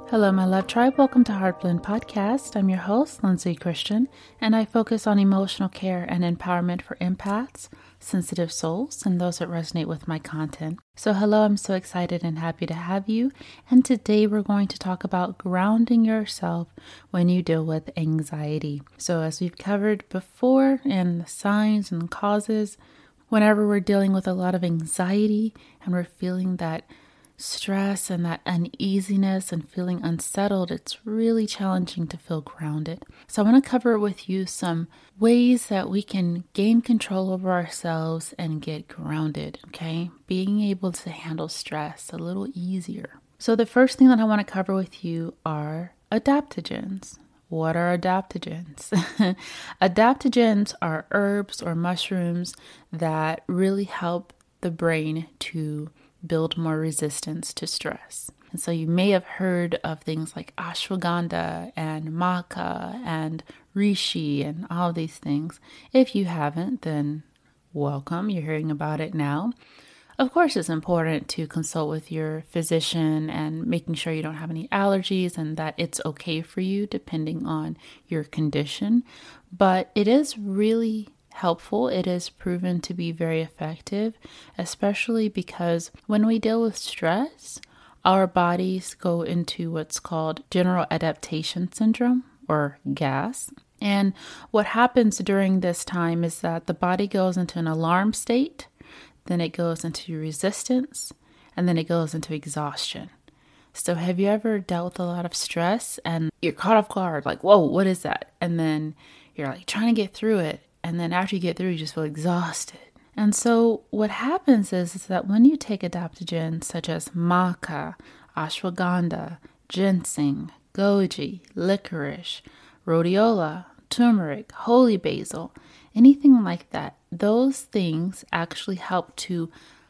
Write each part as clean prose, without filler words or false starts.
Hello, my love tribe. Welcome to Heart Blend Podcast. I'm your host, Lindsay Christian, and I focus on emotional care and empowerment for empaths, sensitive souls, and those that resonate with my content. So hello, I'm so excited and happy to have you. And today we're going to talk about grounding yourself when you deal with anxiety. So as we've covered before in the signs and causes, whenever we're dealing with a lot of anxiety and we're feeling that stress and that uneasiness and feeling unsettled, it's really challenging to feel grounded. So I want to cover with you some ways that we can gain control over ourselves and get grounded, okay? Being able to handle stress a little easier. So the first thing that I want to cover with you are adaptogens. What are adaptogens? Adaptogens are herbs or mushrooms that really help the brain to build more resistance to stress. And so you may have heard of things like ashwagandha and maca and reishi and all these things. If you haven't, then welcome. You're hearing about it now. Of course, it's important to consult with your physician and making sure you don't have any allergies and that it's okay for you depending on your condition. But it is really helpful. It is proven to be very effective, especially because when we deal with stress, our bodies go into what's called general adaptation syndrome or GAS. And what happens during this time is that the body goes into an alarm state, then it goes into resistance, and then it goes into exhaustion. So have you ever dealt with a lot of stress and you're caught off guard, like, whoa, what is that? And then you're like trying to get through it. And then after you get through, you just feel exhausted. And so what happens is that when you take adaptogens such as maca, ashwagandha, ginseng, goji, licorice, rhodiola, turmeric, holy basil, anything like that, those things actually help to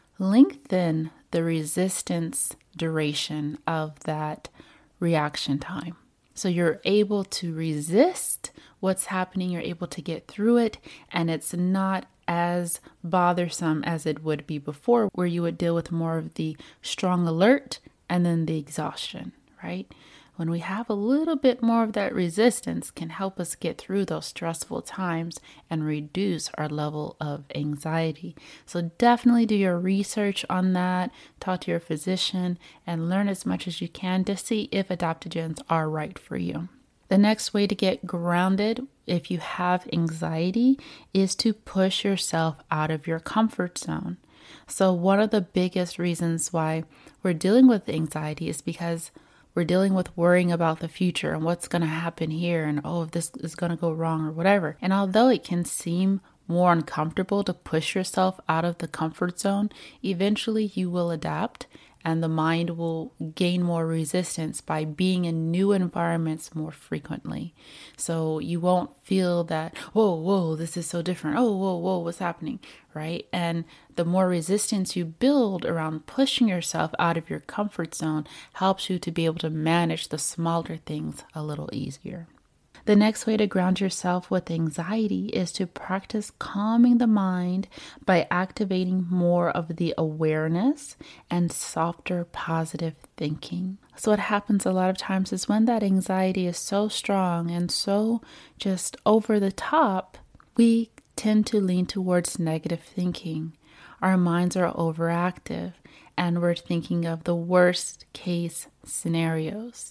lengthen the resistance duration of that reaction time. So you're able to resist what's happening, you're able to get through it, and it's not as bothersome as it would be before, where you would deal with more of the strong alert and then the exhaustion, right? When we have a little bit more of that resistance can help us get through those stressful times and reduce our level of anxiety. So definitely do your research on that, talk to your physician, and learn as much as you can to see if adaptogens are right for you. The next way to get grounded if you have anxiety is to push yourself out of your comfort zone. So one of the biggest reasons why we're dealing with anxiety is because we're dealing with worrying about the future and what's going to happen here and, if this is going to go wrong or whatever. And although it can seem more uncomfortable to push yourself out of the comfort zone, eventually you will adapt and the mind will gain more resistance by being in new environments more frequently. So you won't feel that, whoa, this is so different. Oh, whoa, what's happening, right? And the more resistance you build around pushing yourself out of your comfort zone helps you to be able to manage the smaller things a little easier. The next way to ground yourself with anxiety is to practice calming the mind by activating more of the awareness and softer positive thinking. So what happens a lot of times is when that anxiety is so strong and so just over the top, we tend to lean towards negative thinking. Our minds are overactive and we're thinking of the worst case scenarios.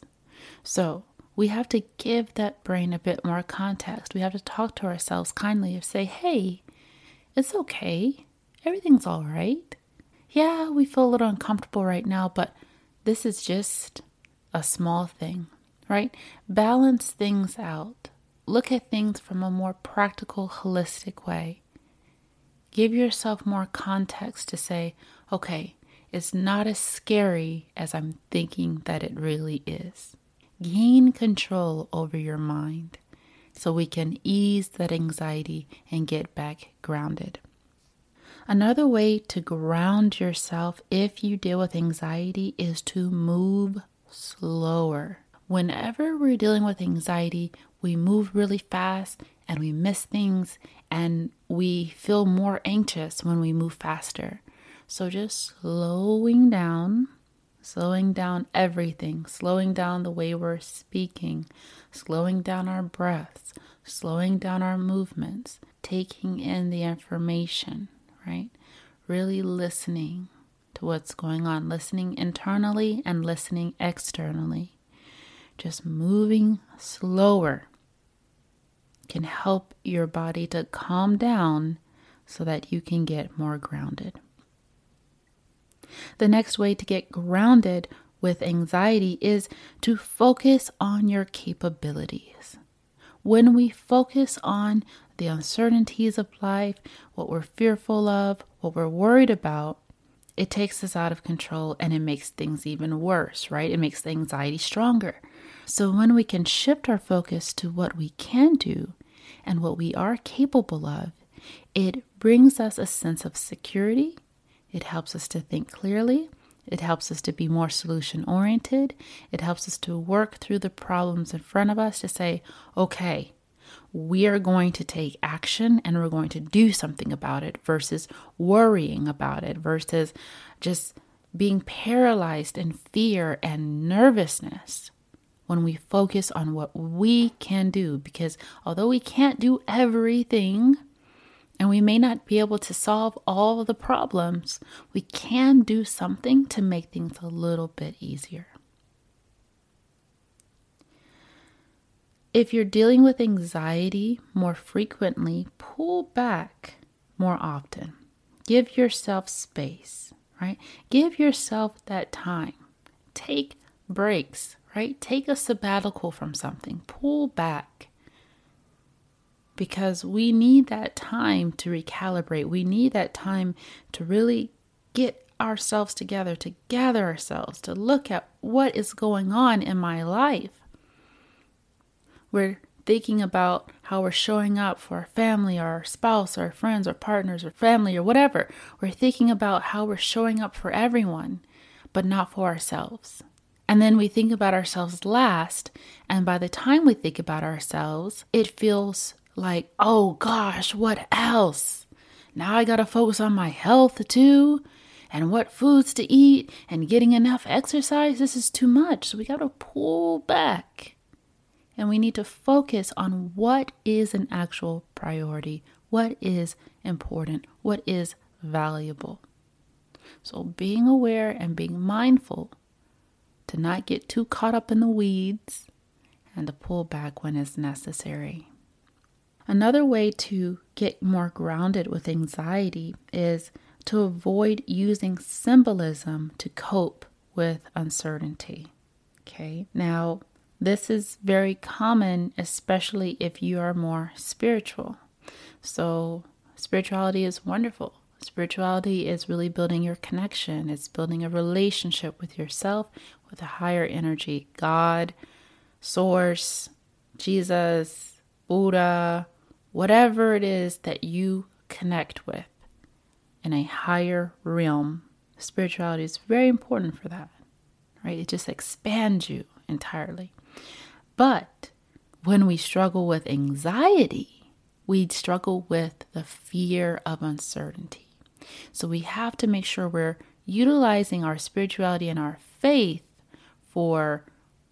So we have to give that brain a bit more context. We have to talk to ourselves kindly and say, hey, it's okay. Everything's all right. Yeah, we feel a little uncomfortable right now, but this is just a small thing, right? Balance things out. Look at things from a more practical, holistic way. Give yourself more context to say, okay, it's not as scary as I'm thinking that it really is. Gain control over your mind so we can ease that anxiety and get back grounded. Another way to ground yourself if you deal with anxiety is to move slower. Whenever we're dealing with anxiety, we move really fast and we miss things and we feel more anxious when we move faster. So just slowing down, slowing down everything, slowing down the way we're speaking, slowing down our breaths, slowing down our movements, taking in the information, right? Really listening to what's going on, listening internally and listening externally. Just moving slower can help your body to calm down so that you can get more grounded. The next way to get grounded with anxiety is to focus on your capabilities. When we focus on the uncertainties of life, what we're fearful of, what we're worried about, it takes us out of control and it makes things even worse, right? It makes the anxiety stronger. So when we can shift our focus to what we can do and what we are capable of, it brings us a sense of security. It helps us to think clearly. It helps us to be more solution-oriented. It helps us to work through the problems in front of us to say, okay, we are going to take action and we're going to do something about it versus worrying about it versus just being paralyzed in fear and nervousness. When we focus on what we can do, because although we can't do everything, and we may not be able to solve all of the problems, we can do something to make things a little bit easier. If you're dealing with anxiety more frequently, pull back more often. Give yourself space, right? Give yourself that time. Take breaks, right? Take a sabbatical from something. Pull back. Because we need that time to recalibrate. We need that time to really get ourselves together, to gather ourselves, to look at what is going on in my life. We're thinking about how we're showing up for our family, or our spouse, or our friends, or partners, or family, or whatever. We're thinking about how we're showing up for everyone, but not for ourselves. And then we think about ourselves last. And by the time we think about ourselves, it feels like, oh gosh, what else? Now I got to focus on my health too, and what foods to eat, and getting enough exercise. This is too much. So we got to pull back. And we need to focus on what is an actual priority, what is important, what is valuable. So being aware and being mindful to not get too caught up in the weeds and to pull back when it's necessary. Another way to get more grounded with anxiety is to avoid using symbolism to cope with uncertainty. Okay, now this is very common, especially if you are more spiritual. So spirituality is wonderful. Spirituality is really building your connection. It's building a relationship with yourself, with a higher energy, God, Source, Jesus, Buddha, whatever it is that you connect with in a higher realm. Spirituality is very important for that, right? It just expands you entirely. But when we struggle with anxiety, we struggle with the fear of uncertainty. So we have to make sure we're utilizing our spirituality and our faith for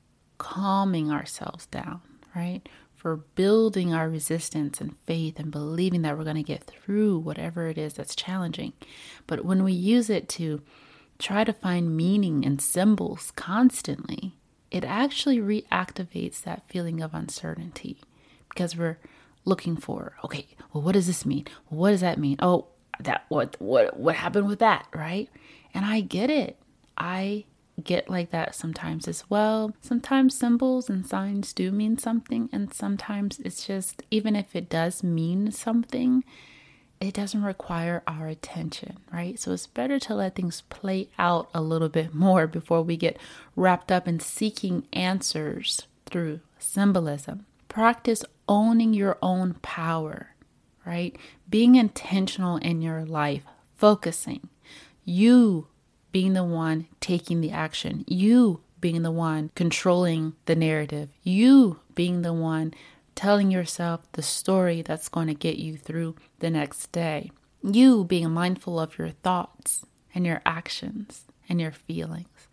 calming ourselves down, right? For building our resistance and faith and believing that we're going to get through whatever it is that's challenging. But when we use it to try to find meaning in symbols constantly, it actually reactivates that feeling of uncertainty because we're looking for, okay, well, what does this mean? What does that mean? Oh, that what happened with that, right? And I get it. I get like that sometimes as well. Sometimes symbols and signs do mean something, and sometimes it's just, even if it does mean something, it doesn't require our attention, right? So it's better to let things play out a little bit more before we get wrapped up in seeking answers through symbolism. Practice owning your own power, right? Being intentional in your life, focusing, you being the one taking the action, you being the one controlling the narrative, you being the one telling yourself the story that's going to get you through the next day. You being mindful of your thoughts and your actions and your feelings.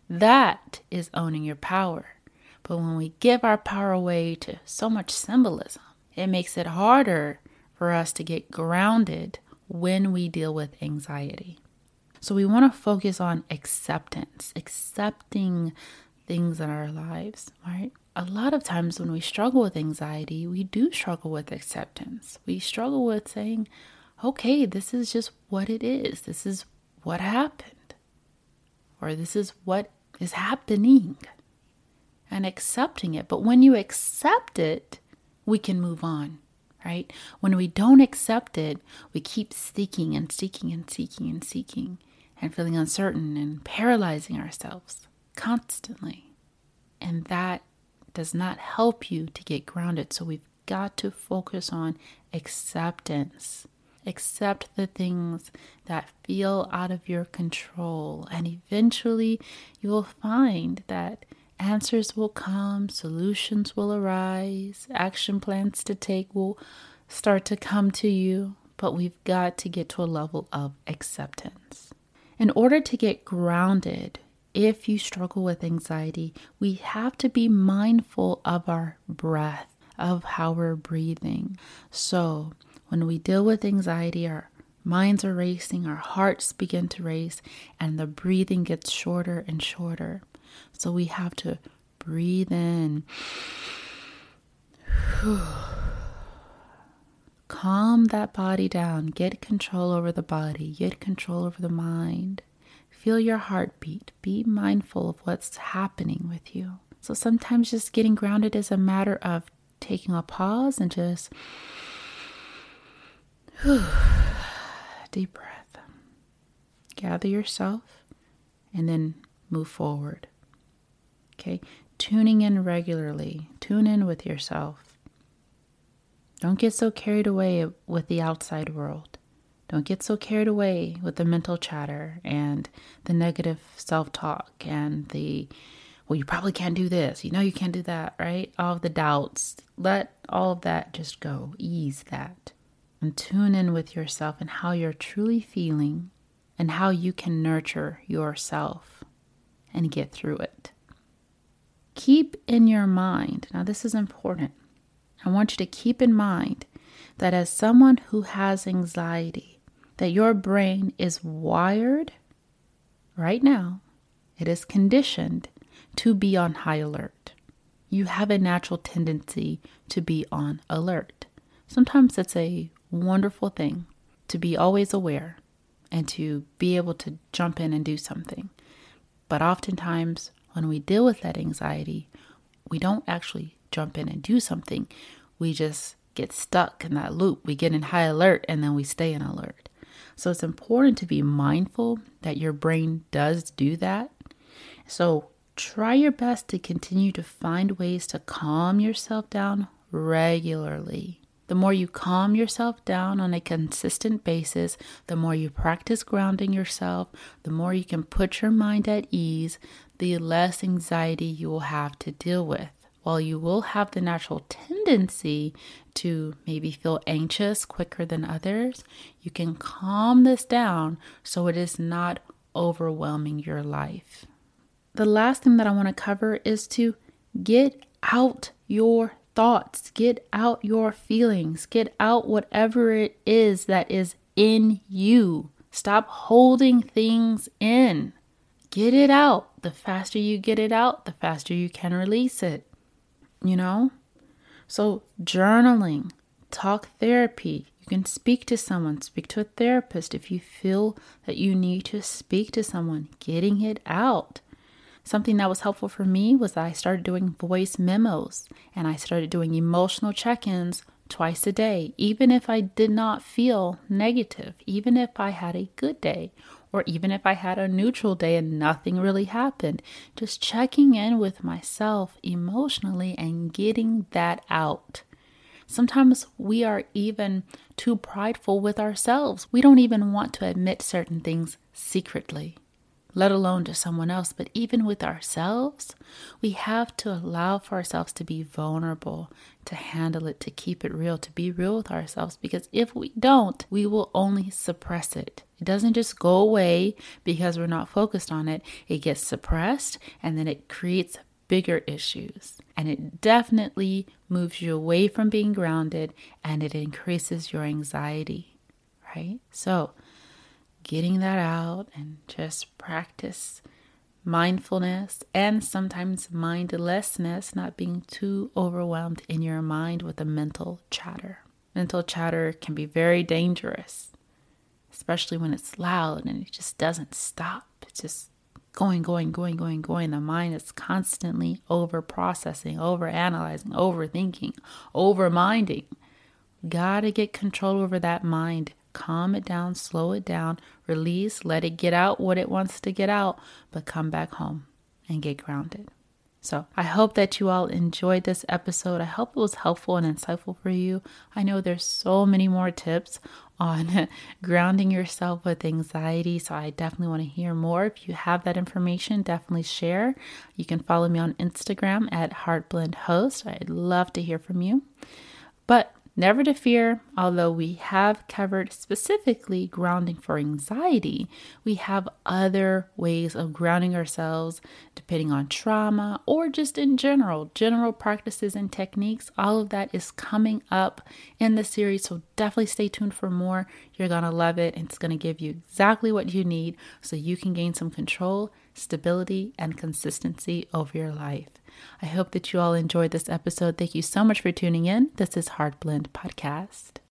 That is owning your power. But when we give our power away to so much symbolism, it makes it harder for us to get grounded when we deal with anxiety. So we want to focus on acceptance, accepting things in our lives, right? A lot of times when we struggle with anxiety, we do struggle with acceptance. We struggle with saying, okay, this is just what it is. This is what happened. Or this is what is happening. And accepting it. But when you accept it, we can move on, right? When we don't accept it, we keep seeking and seeking and seeking and seeking and feeling uncertain and paralyzing ourselves constantly. And that does not help you to get grounded. So we've got to focus on acceptance. Accept the things that feel out of your control. And eventually you will find that answers will come, solutions will arise, action plans to take will start to come to you. But we've got to get to a level of acceptance. In order to get grounded, if you struggle with anxiety, we have to be mindful of our breath, of how we're breathing. So when we deal with anxiety, our minds are racing, our hearts begin to race, and the breathing gets shorter and shorter. So we have to breathe in. Calm that body down. Get control over the body. Get control over the mind. Feel your heartbeat. Be mindful of what's happening with you. So sometimes just getting grounded is a matter of taking a pause and just deep breath. Gather yourself and then move forward. Okay? Tuning in regularly. Tune in with yourself. Don't get so carried away with the outside world. Don't get so carried away with the mental chatter and the negative self-talk and well, you probably can't do this. You know you can't do that, right? All of the doubts. Let all of that just go. Ease that. And tune in with yourself and how you're truly feeling and how you can nurture yourself and get through it. Keep in your mind, now this is important. I want you to keep in mind that as someone who has anxiety, that your brain is wired right now, it is conditioned to be on high alert. You have a natural tendency to be on alert. Sometimes it's a wonderful thing to be always aware and to be able to jump in and do something. But oftentimes when we deal with that anxiety, we don't actually jump in and do something. We just get stuck in that loop. We get in high alert and then we stay in alert. So it's important to be mindful that your brain does do that. So try your best to continue to find ways to calm yourself down regularly. The more you calm yourself down on a consistent basis, the more you practice grounding yourself, the more you can put your mind at ease, the less anxiety you will have to deal with. While you will have the natural tendency to maybe feel anxious quicker than others, you can calm this down so it is not overwhelming your life. The last thing that I want to cover is to get out your thoughts, get out your feelings, get out whatever it is that is in you. Stop holding things in. Get it out. The faster you get it out, the faster you can release it. So journaling, talk therapy. You can speak to someone, speak to a therapist if you feel that you need to speak to someone, getting it out. Something that was helpful for me was that I started doing voice memos and I started doing emotional check-ins twice a day, even if I did not feel negative, even if I had a good day, or even if I had a neutral day and nothing really happened. Just checking in with myself emotionally and getting that out. Sometimes we are even too prideful with ourselves. We don't even want to admit certain things secretly, let alone to someone else. But even with ourselves, we have to allow for ourselves to be vulnerable, to handle it, to keep it real, to be real with ourselves. Because if we don't, we will only suppress it. It doesn't just go away because we're not focused on it. It gets suppressed and then it creates bigger issues. And it definitely moves you away from being grounded and it increases your anxiety, right? So getting that out and just practice mindfulness and sometimes mindlessness, not being too overwhelmed in your mind with the mental chatter. Mental chatter can be very dangerous, especially when it's loud and it just doesn't stop. It's just going. The mind is constantly over-processing, over-analyzing, overthinking, over-minding. Gotta get control over that mind. Calm it down, slow it down, release, let it get out what it wants to get out, but come back home and get grounded. So I hope that you all enjoyed this episode. I hope it was helpful and insightful for you. I know there's so many more tips on grounding yourself with anxiety, so I definitely want to hear more. If you have that information, definitely share. You can follow me on Instagram at HeartBlendHost. I'd love to hear from you. But never to fear, although we have covered specifically grounding for anxiety, we have other ways of grounding ourselves depending on trauma or just in general practices and techniques. All of that is coming up in the series, so definitely stay tuned for more. You're going to love it. It's going to give you exactly what you need so you can gain some control, stability, and consistency over your life. I hope that you all enjoyed this episode. Thank you so much for tuning in. This is Heart Blend Podcast.